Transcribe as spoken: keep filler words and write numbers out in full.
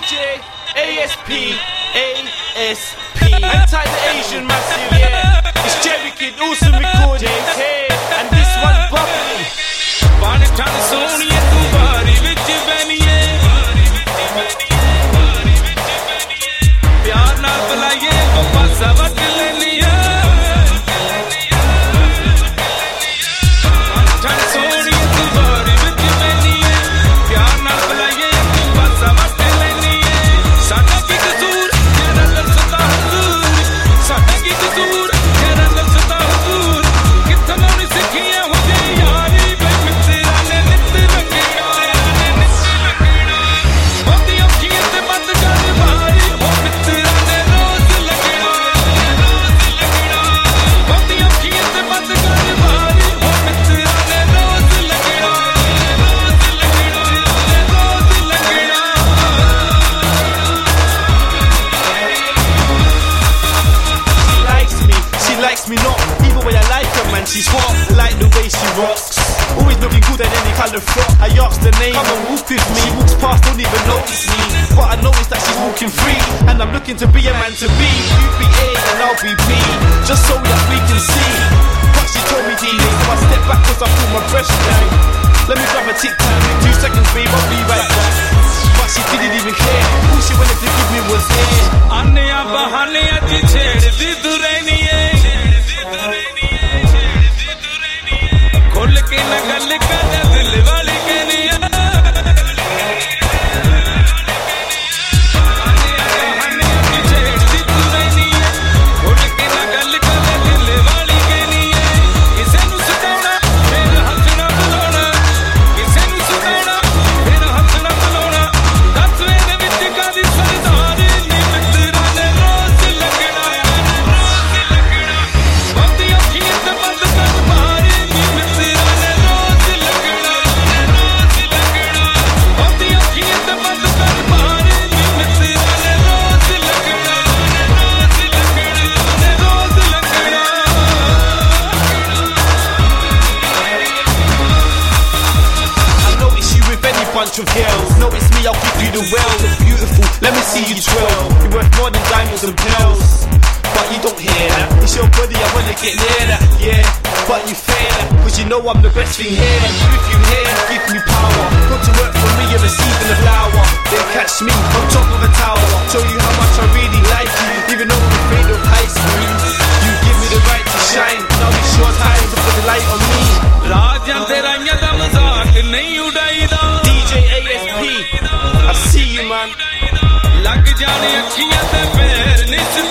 J A S P A S P. Anti the Asian massive, yeah. It's Jerry Kid, awesome recording. Hey, and this one's bubbly. Bani chhan soniye tu bari vich baniye pyar naal bulaiye wo passa vat leniye Bani chhan soniye tu bari vich baniye pyar naal bulaiye wo passa vat leniye sada ki kasoor tera lalsata huzur sada ki kasoor tera lalsata huzur kitha nauni sikhiye ho jaye yaari Me not, even when I like her, man, she's hot. Like the way she rocks, always looking good in any kind of frock. I asked the name, come and walk with me. She walks past, don't even notice me, but I notice that she's walking free, and I'm looking to be a man to be. You be A and I'll be B, just so that we can see. But she told me D J, so I step back cause I feel my breath down. Let me grab a tic tac, two seconds babe, I'll be right back. But she didn't even care, all she wanted to give me was air. Anya bahane aji chheddi tu rehni hai khol ke na gal kar dil wali ke liye anya bahane aji chheddi tu rehni hai khol ke na gal kar dil wali ke liye kise nu sutauna mere hath na bulona kise nu sutauna mere hath na bulona dasve de vich kadi sardari ni mitra ne roz lagna roz lagna bandi akhiyan te band kar mari ni mitra ne roz lagna roz lagna bandi akhiyan te band kar mari ni mitra ne roz lagna roz lagna roz lagna I notice you with any bunch of girls. Notice me, I'll give you the well. Look beautiful, let me see you twirl. You're worth more than diamonds and pearls, but you don't hear that. It's your body, I wanna get near that. Yeah, but you fear that, cause you know I'm the best thing here. If you hear, give me power. Go to work for me, you're receiving a flower. Then catch me on top of a tower. Show you how much I really like you, even though I'm afraid of heights. You give me the right to shine. Now it's your time to put the light on me. rajan teraiyan da mazak nahi udaida D J A S P, I see you man. lag jaane akhiyan te pair nis